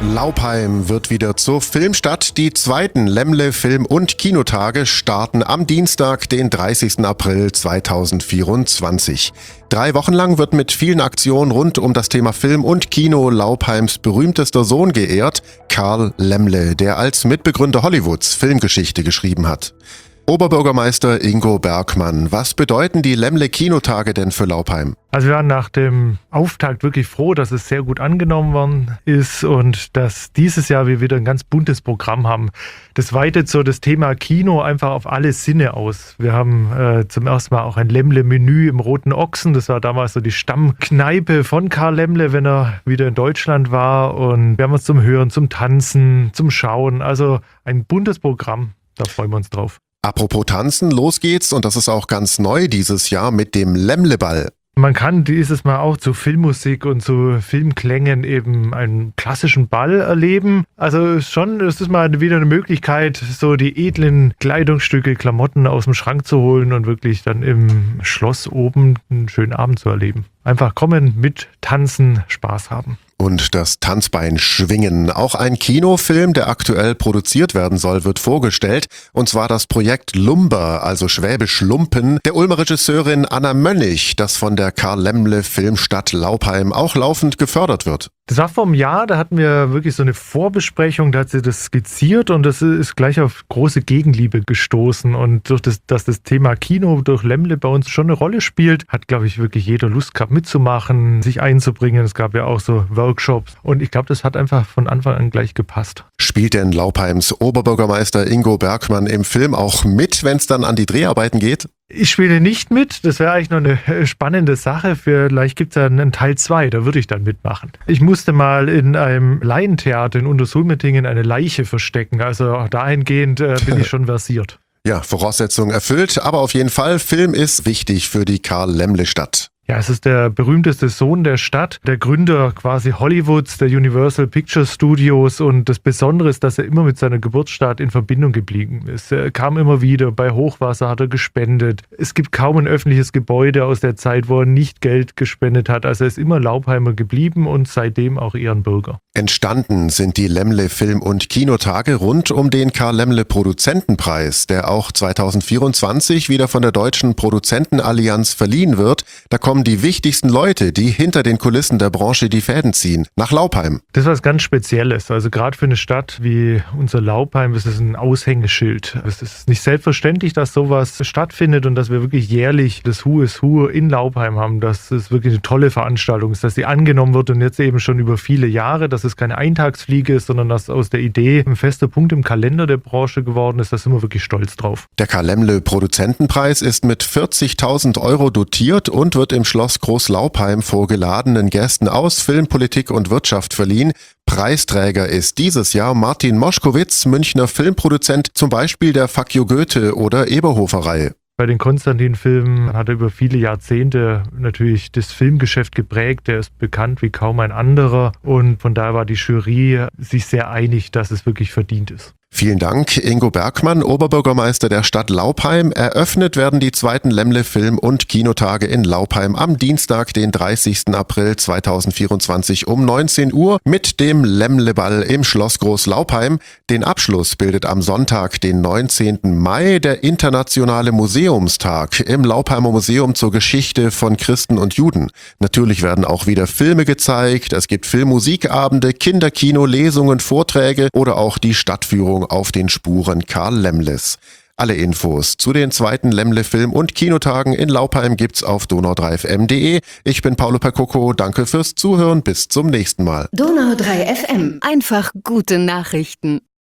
Laupheim wird wieder zur Filmstadt. Die zweiten Lämmle Film- und Kinotage starten am Dienstag, den 30. April 2024. 3 Wochen lang wird mit vielen Aktionen rund um das Thema Film und Kino Laupheims berühmtester Sohn geehrt, Karl Lämmle, der als Mitbegründer Hollywoods Filmgeschichte geschrieben hat. Oberbürgermeister Ingo Bergmann, was bedeuten die Lämmle Kinotage denn für Laupheim? Also wir waren nach dem Auftakt wirklich froh, dass es sehr gut angenommen worden ist und dass dieses Jahr wir wieder ein ganz buntes Programm haben. Das weitet so das Thema Kino einfach auf alle Sinne aus. Wir haben zum ersten Mal auch ein Lämmle-Menü im Roten Ochsen. Das war damals so die Stammkneipe von Karl Lämmle, wenn er wieder in Deutschland war. Und wir haben uns zum Hören, zum Tanzen, zum Schauen. Also ein buntes Programm. Da freuen wir uns drauf. Apropos Tanzen, los geht's, und das ist auch ganz neu dieses Jahr mit dem Lämmle-Ball. Man kann dieses Mal auch zu Filmmusik und zu Filmklängen eben einen klassischen Ball erleben. Also es ist mal wieder eine Möglichkeit, so die edlen Kleidungsstücke, Klamotten aus dem Schrank zu holen und wirklich dann im Schloss oben einen schönen Abend zu erleben. Einfach kommen, mit tanzen, Spaß haben. Und das Tanzbein schwingen. Auch ein Kinofilm, der aktuell produziert werden soll, wird vorgestellt. Und zwar das Projekt Lumber, also Schwäbisch Lumpen, der Ulmer Regisseurin Anna Mönnig, das von der Karl Lämmle Filmstadt Laupheim auch laufend gefördert wird. Das war vor einem Jahr, da hatten wir wirklich so eine Vorbesprechung, da hat sie das skizziert und das ist gleich auf große Gegenliebe gestoßen. Und dass das Thema Kino durch Lämmle bei uns schon eine Rolle spielt, hat, glaube ich, wirklich jeder Lust gehabt mitzumachen, sich einzubringen. Es gab ja auch so Workshops und ich glaube, das hat einfach von Anfang an gleich gepasst. Spielt denn Laupheims Oberbürgermeister Ingo Bergmann im Film auch mit, wenn es dann an die Dreharbeiten geht? Ich spiele nicht mit, das wäre eigentlich noch eine spannende Sache. Vielleicht gibt es ja einen Teil 2, da würde ich dann mitmachen. Ich musste mal in einem Laientheater in Untersulmetingen eine Leiche verstecken, also dahingehend bin ich schon versiert. Ja, Voraussetzungen erfüllt, aber auf jeden Fall, Film ist wichtig für die Karl-Lämmle-Stadt. Ja, es ist der berühmteste Sohn der Stadt, der Gründer quasi Hollywoods, der Universal Picture Studios, und das Besondere ist, dass er immer mit seiner Geburtsstadt in Verbindung geblieben ist. Er kam immer wieder, bei Hochwasser hat er gespendet. Es gibt kaum ein öffentliches Gebäude aus der Zeit, wo er nicht Geld gespendet hat. Also er ist immer Laupheimer geblieben und seitdem auch Ehrenbürger. Entstanden sind die Lämmle Film- und Kinotage rund um den Karl Lämmle Produzentenpreis, der auch 2024 wieder von der Deutschen Produzentenallianz verliehen wird. Da kommen die wichtigsten Leute, die hinter den Kulissen der Branche die Fäden ziehen, nach Laupheim. Das ist was ganz Spezielles. Also gerade für eine Stadt wie unser Laupheim ist es ein Aushängeschild. Es ist nicht selbstverständlich, dass sowas stattfindet und dass wir wirklich jährlich das Who is Who in Laupheim haben. Dass es wirklich eine tolle Veranstaltung ist, dass sie angenommen wird und jetzt eben schon über viele Jahre, dass es keine Eintagsfliege ist, sondern dass aus der Idee ein fester Punkt im Kalender der Branche geworden ist. Da sind wir wirklich stolz drauf. Der Karl Lämmle Produzentenpreis ist mit 40.000 € dotiert und wird im Schloss Großlaupheim vor geladenen Gästen aus Film, Politik und Wirtschaft verliehen. Preisträger ist dieses Jahr Martin Moschkowitz, Münchner Filmproduzent, zum Beispiel der Fuck You Goethe oder Eberhofer-Reihe. Bei den Konstantin-Filmen hat er über viele Jahrzehnte natürlich das Filmgeschäft geprägt. Er ist bekannt wie kaum ein anderer und von daher war die Jury sich sehr einig, dass es wirklich verdient ist. Vielen Dank, Ingo Bergmann, Oberbürgermeister der Stadt Laupheim. Eröffnet werden die zweiten Lämmle Film- und Kinotage in Laupheim am Dienstag, den 30. April 2024 um 19 Uhr mit dem Lämmle-Ball im Schloss Großlaupheim. Den Abschluss bildet am Sonntag, den 19. Mai, der Internationale Museumstag im Laupheimer Museum zur Geschichte von Christen und Juden. Natürlich werden auch wieder Filme gezeigt, es gibt Filmmusikabende, Kinderkino, Lesungen, Vorträge oder auch die Stadtführung auf den Spuren Karl Lämmles. Alle Infos zu den zweiten Lämmle Film- und Kinotagen in Laupheim gibt's auf donau3fm.de. Ich bin Paulo Percoco, danke fürs Zuhören, bis zum nächsten Mal. Donau3 FM, einfach gute Nachrichten.